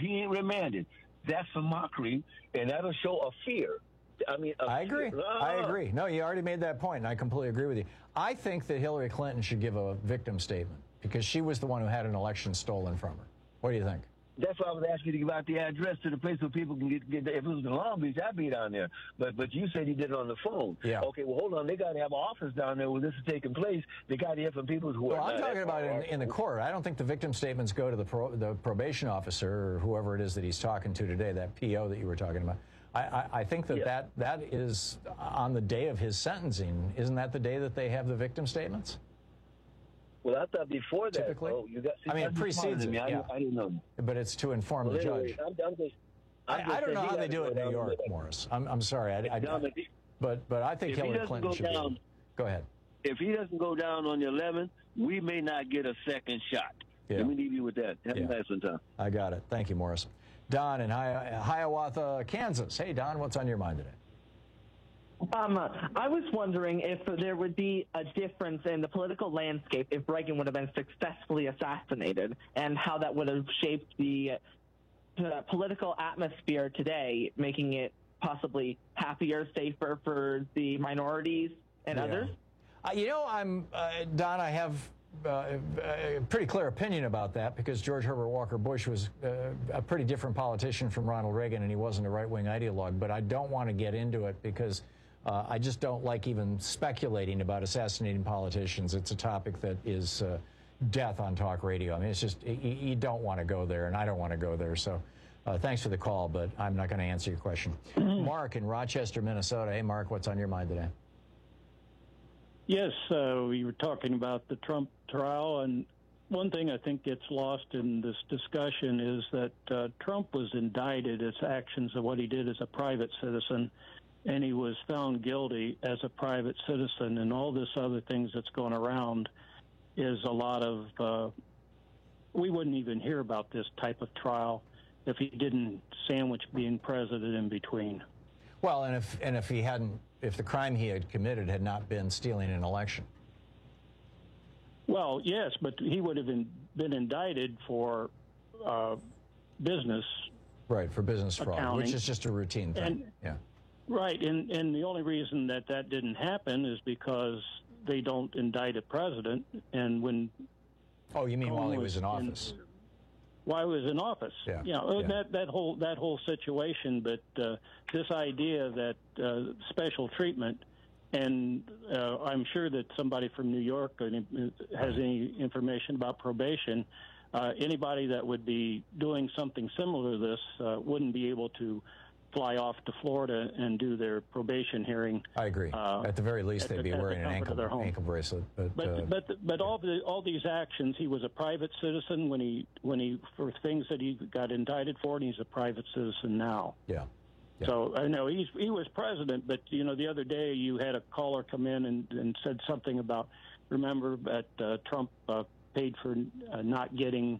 that's a mockery, and that'll show a fear. I mean, I agree. I agree. No, you already made that point, and I completely agree with you. I think that Hillary Clinton should give a victim statement because she was the one who had an election stolen from her. What do you think? That's why I was asking you to give out the address to the place so people can get there. If it was in Long Beach, I'd be down there. But you said you did it on the phone. Yeah. Okay, well, hold on. They got to have an office down there where this is taking place. They got to hear from people who are. Well, I'm talking about in the court. I don't think the victim statements go to the probation officer or whoever it is that he's talking to today, that PO that you were talking about. I think that is on the day of his sentencing. Isn't that the day that they have the victim statements? Well, I thought before that. Typically, it precedes it. Yeah. I didn't know. But it's to inform the judge. I don't know how they do it in New York, Morris. I'm sorry. But I think Hillary Clinton should be. Go ahead. If he doesn't go down on the 11th, we may not get a second shot. Yeah. Let me leave you with that. Have a nice one, Tom. I got it. Thank you, Morris. Don in Hiawatha, Kansas. Hey, Don, what's on your mind today? I was wondering if there would be a difference in the political landscape if Reagan would have been successfully assassinated, and how that would have shaped the political atmosphere today, making it possibly happier, safer for the minorities and others. You know, Don, I have a pretty clear opinion about that because George Herbert Walker Bush was a pretty different politician from Ronald Reagan, and he wasn't a right-wing ideologue. But I don't want to get into it because I just don't like even speculating about assassinating politicians. It's a topic that is death on talk radio. I mean, it's just, you don't want to go there, and I don't want to go there. So thanks for the call, but I'm not going to answer your question. Mark in Rochester, Minnesota. Hey, Mark, what's on your mind today? Yes, we were talking about the Trump trial, and one thing I think gets lost in this discussion is that Trump was indicted as actions of what he did as a private citizen, and he was found guilty as a private citizen, and all this other things that's going around is a lot of, we wouldn't even hear about this type of trial if he didn't sandwich being president in between. Well, and if the crime he had committed had not been stealing an election. Well, yes, but he would have been indicted for business. Right, for business fraud, which is just a routine thing. Right, and the only reason that didn't happen is because they don't indict a president, and when... Oh, you mean while he was in office? While he was in office. That whole situation, but this idea that special treatment, and I'm sure that somebody from New York has any information about probation. Anybody that would be doing something similar to this wouldn't be able to fly off to Florida and do their probation hearing. I agree. At the very least, they'd be wearing an ankle bracelet. But all these actions, he was a private citizen when he for things that he got indicted for, and he's a private citizen now. Yeah. So I know he was president, but the other day you had a caller come in and said something about, remember that Trump paid for not getting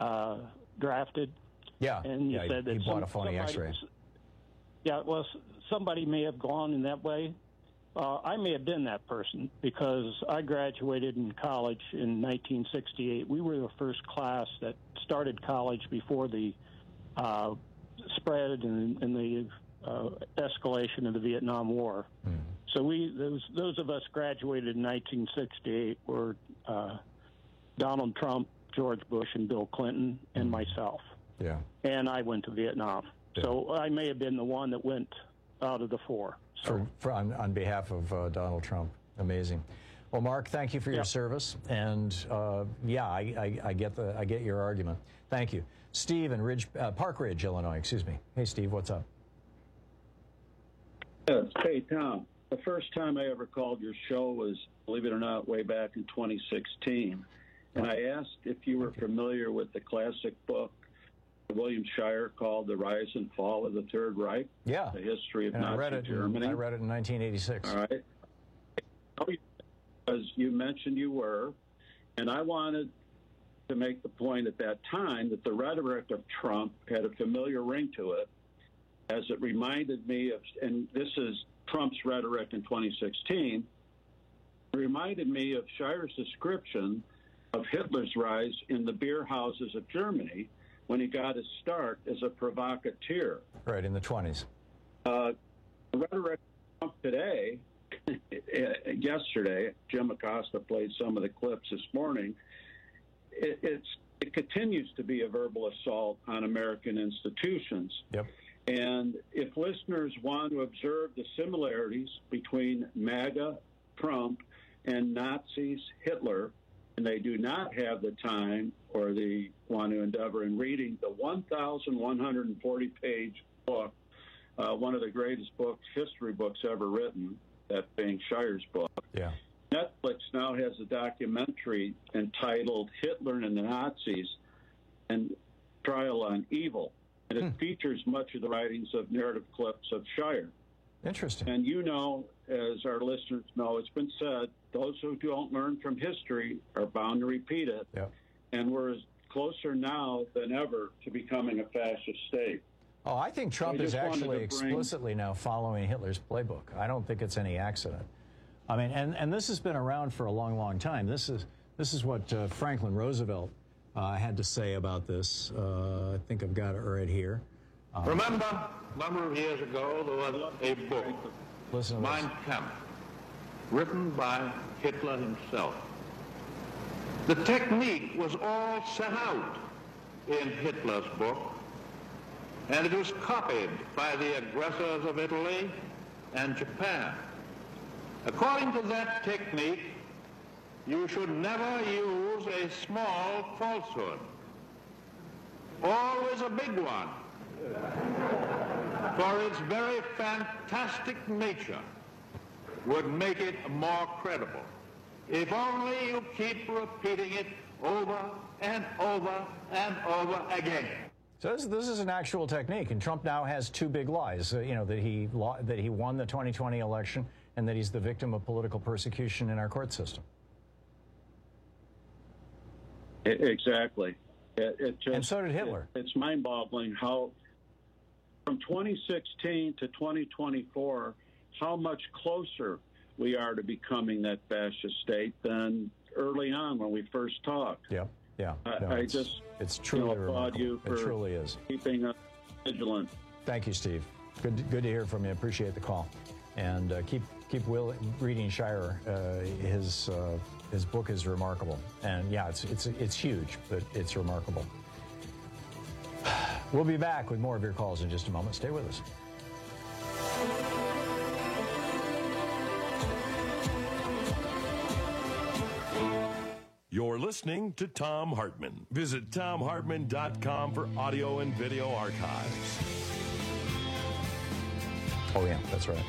drafted. Yeah. And you said that he bought a phony X-ray. Yeah, well, somebody may have gone in that way. I may have been that person because I graduated in college in 1968. We were the first class that started college before the spread and the escalation of the Vietnam War. Mm. So those of us graduated in 1968 were Donald Trump, George Bush, and Bill Clinton, and myself. Yeah. And I went to Vietnam. Yeah. So I may have been the one that went out of the four. So. On behalf of Donald Trump. Amazing. Well, Mark, thank you for your service. And I get your argument. Thank you. Steve in Park Ridge, Illinois. Excuse me. Hey, Steve, what's up? Yes. Hey, Tom. The first time I ever called your show was, believe it or not, way back in 2016. And I asked if you were familiar with the classic book William Shirer called The Rise and Fall of the Third Reich. Yeah. The History of Nazi Germany. I read it in 1986. All right. As you mentioned you were, and I wanted to make the point at that time that the rhetoric of Trump had a familiar ring to it, as it reminded me of, and this is Trump's rhetoric in 2016, it reminded me of Shirer's description of Hitler's rise in the beer houses of Germany when he got his start as a provocateur. Right, in the 20s. The rhetoric of Trump today, yesterday, Jim Acosta played some of the clips this morning, it continues to be a verbal assault on American institutions. Yep. And if listeners want to observe the similarities between MAGA, Trump, and Nazis, Hitler, and they do not have the time or they want to endeavor in reading the 1,140-page book, one of the greatest history books ever written, that being Shirer's book. Yeah. Netflix now has a documentary entitled Hitler and the Nazis and Trial on Evil. And it features much of the writings of narrative clips of Shirer. Interesting. And you know, as our listeners know, it's been said, those who don't learn from history are bound to repeat it. Yep. And we're closer now than ever to becoming a fascist state. Oh, I think Trump is actually explicitly now following Hitler's playbook. I don't think it's any accident. I mean, and this has been around for a long, long time. This is what Franklin Roosevelt had to say about this. I think I've got it right here. Remember, a number of years ago, there was a book, Mein Kampf, written by Hitler himself. The technique was all set out in Hitler's book, and it was copied by the aggressors of Italy and Japan. According to that technique, you should never use a small falsehood, always a big one, for its very fantastic nature would make it more credible. If only you keep repeating it over and over and over again. So this is an actual technique, and Trump now has two big lies, that he won the 2020 election and that he's the victim of political persecution in our court system. Exactly. And so did Hitler. It's mind-boggling how from 2016 to 2024, how much closer we are to becoming that fascist state than early on when we first talked. Yeah. No, it's truly applaud you for it truly is. Keeping us vigilant. Thank you, Steve. Good to hear from you. Appreciate the call, and keep reading Shirer. His book is remarkable, and yeah, it's huge, but it's remarkable. We'll be back with more of your calls in just a moment. Stay with us. You're listening to Thom Hartmann. Visit ThomHartmann.com for audio and video archives. Oh, yeah, that's right.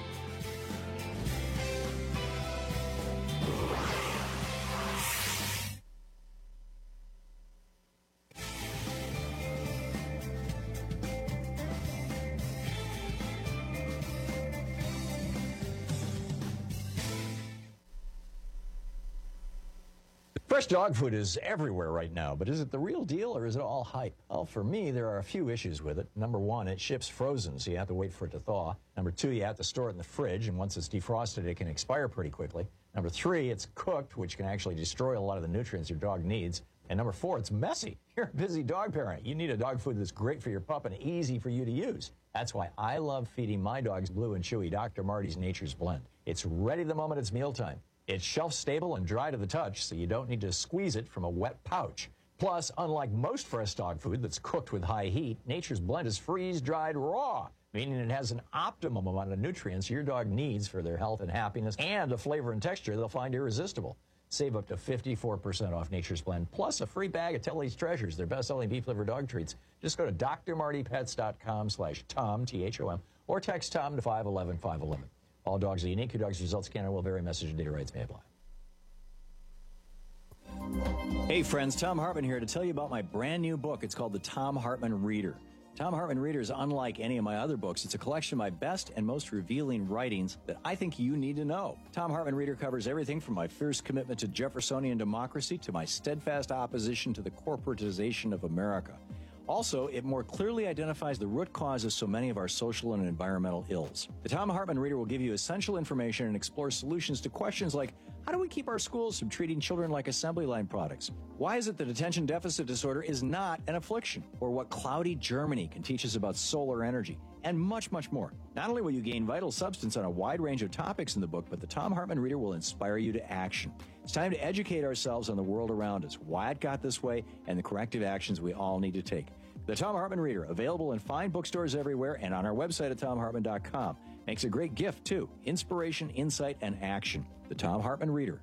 Fresh dog food is everywhere right now, but is it the real deal or is it all hype? Well, for me, there are a few issues with it. Number one, it ships frozen, so you have to wait for it to thaw. Number two, you have to store it in the fridge, and once it's defrosted, it can expire pretty quickly. Number three, it's cooked, which can actually destroy a lot of the nutrients your dog needs. And number four, it's messy. You're a busy dog parent. You need a dog food that's great for your pup and easy for you to use. That's why I love feeding my dogs Blue and Chewy Dr. Marty's Nature's Blend. It's ready the moment it's mealtime. It's shelf-stable and dry to the touch, so you don't need to squeeze it from a wet pouch. Plus, unlike most fresh dog food that's cooked with high heat, Nature's Blend is freeze-dried raw, meaning it has an optimum amount of nutrients your dog needs for their health and happiness, and a flavor and texture they'll find irresistible. Save up to 54% off Nature's Blend, plus a free bag of Telly's Treasures, their best-selling beef-liver dog treats. Just go to drmartypets.com/Tom, T-H-O-M, or text Tom to 511-511. All dogs are unique. Your dog's results can and will vary. Message and data rights may apply. Hey, friends. Tom Hartman here to tell you about my brand new book. It's called The Tom Hartman Reader. Tom Hartman Reader is unlike any of my other books. It's a collection of my best and most revealing writings that I think you need to know. Tom Hartman Reader covers everything from my fierce commitment to Jeffersonian democracy to my steadfast opposition to the corporatization of America. Also, it more clearly identifies the root cause of so many of our social and environmental ills. The Tom Hartman Reader will give you essential information and explore solutions to questions like, how do we keep our schools from treating children like assembly line products? Why is it that attention deficit disorder is not an affliction? Or what cloudy Germany can teach us about solar energy? And much, much more. Not only will you gain vital substance on a wide range of topics in the book, but the Tom Hartman Reader will inspire you to action. It's time to educate ourselves on the world around us, why it got this way, and the corrective actions we all need to take. The Tom Hartman Reader, available in fine bookstores everywhere and on our website at TomHartman.com. Makes a great gift, too. Inspiration, insight, and action. The Tom Hartman Reader.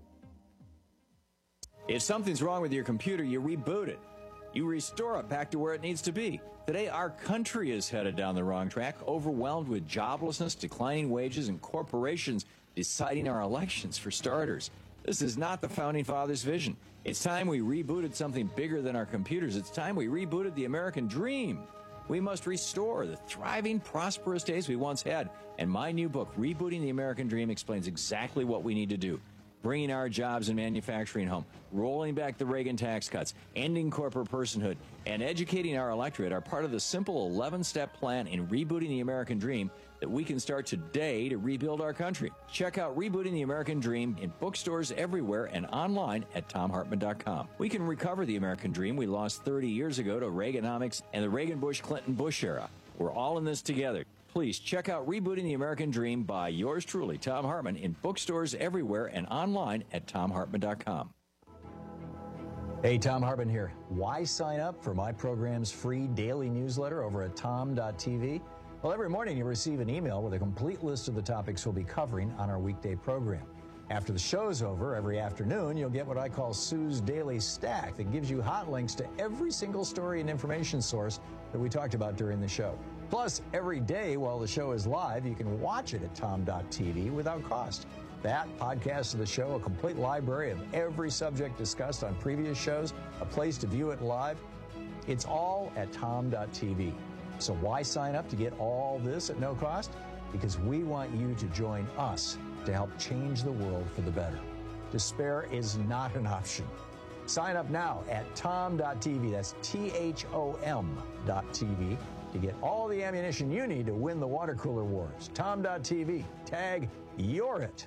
If something's wrong with your computer, you reboot it. You restore it back to where it needs to be. Today, our country is headed down the wrong track, overwhelmed with joblessness, declining wages, and corporations deciding our elections, for starters. This is not the Founding Fathers' vision. It's time we rebooted something bigger than our computers. It's time we rebooted the American dream. We must restore the thriving, prosperous days we once had. And my new book, Rebooting the American Dream, explains exactly what we need to do. Bringing our jobs and manufacturing home, rolling back the Reagan tax cuts, ending corporate personhood, and educating our electorate are part of the simple 11-step plan in rebooting the American dream that we can start today to rebuild our country. Check out Rebooting the American Dream in bookstores everywhere and online at TomHartman.com. We can recover the American dream we lost 30 years ago to Reaganomics and the Reagan-Bush-Clinton-Bush era. We're all in this together. Please check out Rebooting the American Dream by yours truly, Tom Hartman, in bookstores everywhere and online at TomHartman.com. Hey, Tom Hartman here. Why sign up for my program's free daily newsletter over at tom.tv? Well, every morning you receive an email with a complete list of the topics we'll be covering on our weekday program. After the show's over, every afternoon, you'll get what I call Sue's Daily Stack that gives you hot links to every single story and information source that we talked about during the show. Plus, every day while the show is live, you can watch it at tom.tv without cost. That, podcast of the show, a complete library of every subject discussed on previous shows, a place to view it live, it's all at tom.tv. So why sign up to get all this at no cost? Because we want you to join us to help change the world for the better. Despair is not an option. Sign up now at tom.tv, that's THOM.tv, to get all the ammunition you need to win the water cooler wars. Tom.tv, tag You're It.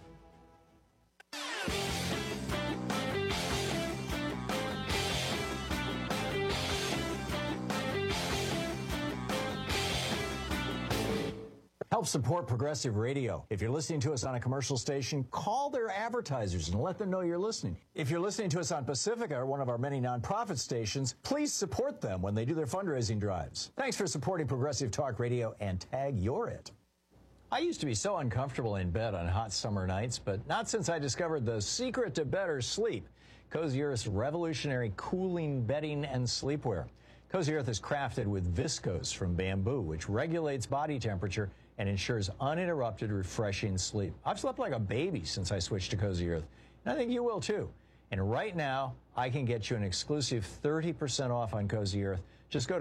Help support Progressive Radio. If you're listening to us on a commercial station, call their advertisers and let them know you're listening. If you're listening to us on Pacifica, or one of our many nonprofit stations, please support them when they do their fundraising drives. Thanks for supporting Progressive Talk Radio and tag You're It. I used to be so uncomfortable in bed on hot summer nights, but not since I discovered the secret to better sleep, Cozy Earth's revolutionary cooling bedding and sleepwear. Cozy Earth is crafted with viscose from bamboo, which regulates body temperature and ensures uninterrupted, refreshing sleep. I've slept like a baby since I switched to Cozy Earth, and I think you will too. And right now, I can get you an exclusive 30% off on Cozy Earth. Just go to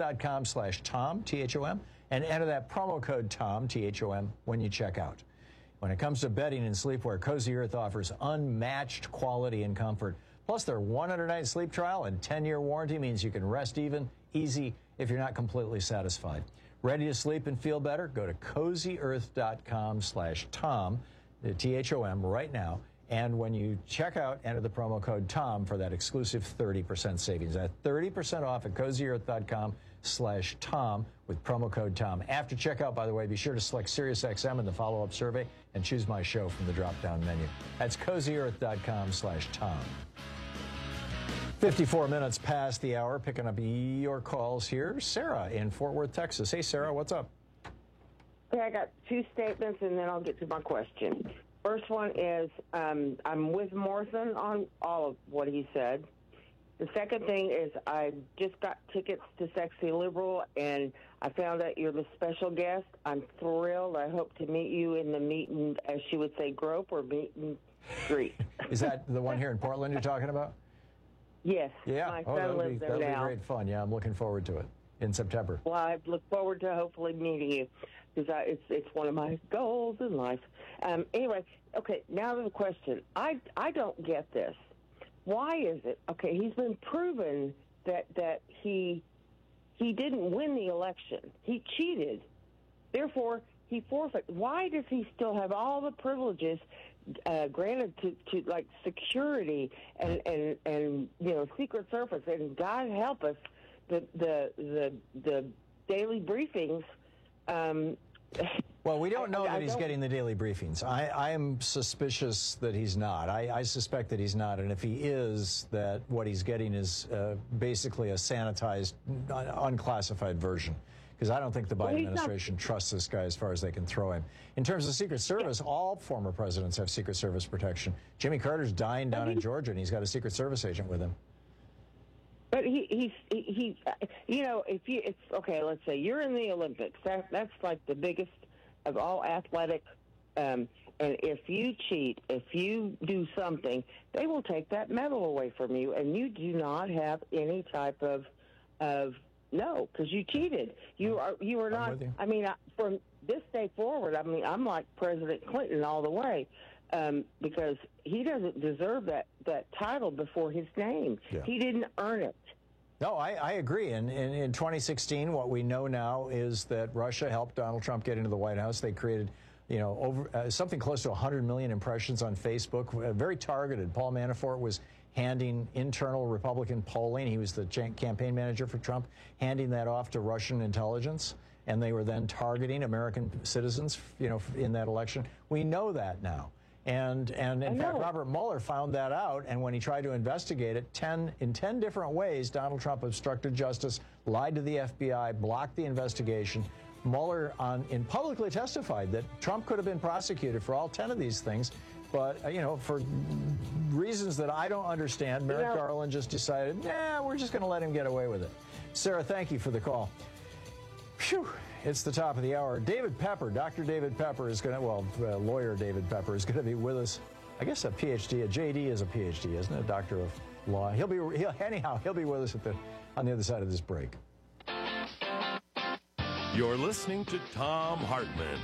CozyEarth.com/Tom, T-H-O-M, and enter that promo code Tom, T-H-O-M, when you check out. When it comes to bedding and sleepwear, Cozy Earth offers unmatched quality and comfort. Plus, their 100-night sleep trial and 10-year warranty means you can rest easy if you're not completely satisfied. Ready to sleep and feel better? Go to CozyEarth.com/Tom, T-H-O-M, right now. And when you check out, enter the promo code TOM for that exclusive 30% savings. That's 30% off at CozyEarth.com/Tom with promo code TOM. After checkout, by the way, be sure to select SiriusXM in the follow-up survey and choose my show from the drop-down menu. That's CozyEarth.com/Tom. 54 minutes past the hour, picking up your calls here. Sarah in Fort Worth, Texas. Hey, Sarah, what's up? Okay, I got two statements, and then I'll get to my question. First one is I'm with Morrison on all of what he said. The second thing is I just got tickets to Sexy Liberal, and I found out you're the special guest. I'm thrilled. I hope to meet you in the meet and, as she would say, grope or meet and greet. Is that the one here in Portland you're talking about? Yes. Yeah. My son lives there now. That'll be great fun. Yeah, I'm looking forward to it in September. Well, I look forward to hopefully meeting you because it's one of my goals in life. Anyway, okay, now to the question. I don't get this. Why is it? Okay, he's been proven that he didn't win the election. He cheated. Therefore, he forfeited. Why does he still have all the privileges granted to like security and Secret Service? And God help us, the daily briefings. Well, we don't know that he's getting the daily briefings. I am suspicious that he's not. I suspect that he's not. And if he is, that what he's getting is basically a sanitized, unclassified version. Because I don't think the Biden administration trusts this guy as far as they can throw him. In terms of Secret Service, all former presidents have Secret Service protection. Jimmy Carter's dying down in Georgia, and he's got a Secret Service agent with him. But he's okay, let's say you're in the Olympics. That's like the biggest of all athletic. And if you cheat, if you do something, they will take that medal away from you, and you do not have any type of no, because you cheated. You are not. I mean, from this day forward, I mean, I'm like President Clinton all the way. Because he doesn't deserve that title before his name. Yeah. He didn't earn it. No, I agree. And in 2016, what we know now is that Russia helped Donald Trump get into the White House. They created, over something close to 100 million impressions on Facebook, very targeted. Paul Manafort was handing internal Republican polling. He was the campaign manager for Trump, handing that off to Russian intelligence. And they were then targeting American citizens, in that election. We know that now. And in fact, Robert Mueller found that out, and when he tried to investigate it, in 10 different ways, Donald Trump obstructed justice, lied to the FBI, blocked the investigation. Mueller publicly testified that Trump could have been prosecuted for all 10 of these things, but, for reasons that I don't understand, Merrick Garland just decided, we're just going to let him get away with it. Sarah, thank you for the call. Phew. It's the top of the hour. David Pepper, Dr. David Pepper is going to, lawyer David Pepper is going to be with us. I guess a PhD, a JD is a PhD, isn't it? A doctor of law. He'll be with us on the other side of this break. You're listening to Thom Hartmann.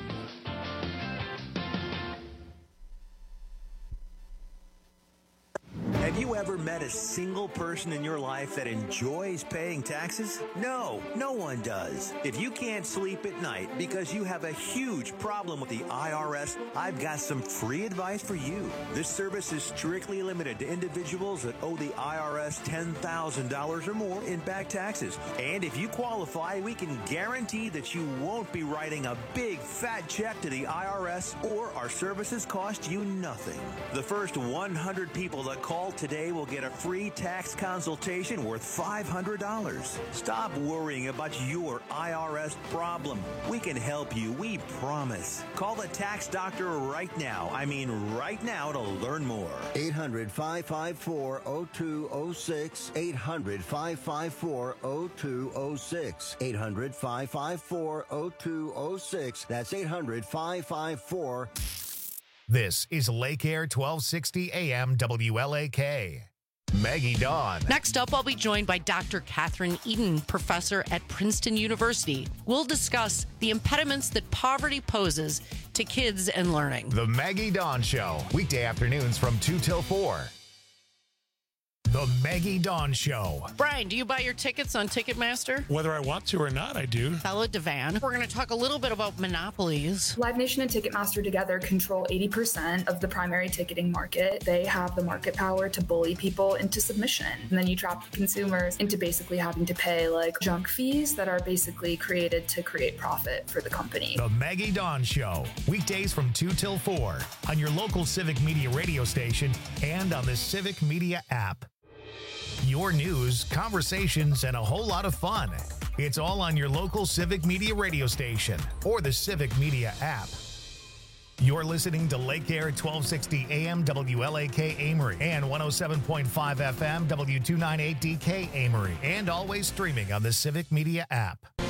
Have you ever met a single person in your life that enjoys paying taxes? No, no one does. If you can't sleep at night because you have a huge problem with the IRS, I've got some free advice for you. This service is strictly limited to individuals that owe the IRS $10,000 or more in back taxes. And if you qualify, we can guarantee that you won't be writing a big fat check to the IRS, or our services cost you nothing. The first 100 people that call today will get a free tax consultation worth $500. Stop worrying about your IRS problem. We can help you, we promise. Call the tax doctor right now. I mean right now, to learn more. 800-554-0206. 800-554-0206. 800-554-0206. That's 800-554. This is Lake Air 1260 AM WLAK. Maggie Dawn. Next up, I'll be joined by Dr. Catherine Eden, professor at Princeton University. We'll discuss the impediments that poverty poses to kids and learning. The Maggie Dawn Show, weekday afternoons from 2 till 4. The Maggie Dawn Show. Brian, do you buy your tickets on Ticketmaster? Whether I want to or not, I do. Bella Devan. We're going to talk a little bit about monopolies. Live Nation and Ticketmaster together control 80% of the primary ticketing market. They have the market power to bully people into submission. And then you trap consumers into basically having to pay like junk fees that are basically created to create profit for the company. The Maggie Dawn Show, weekdays from 2 till 4 on your local Civic Media radio station and on the Civic Media app. Your news, conversations, and a whole lot of fun. It's all on your local Civic Media radio station or the Civic Media app. You're listening to Lake Air 1260 AM WLAK Amory and 107.5 FM W298DK Amory, and always streaming on the Civic Media app.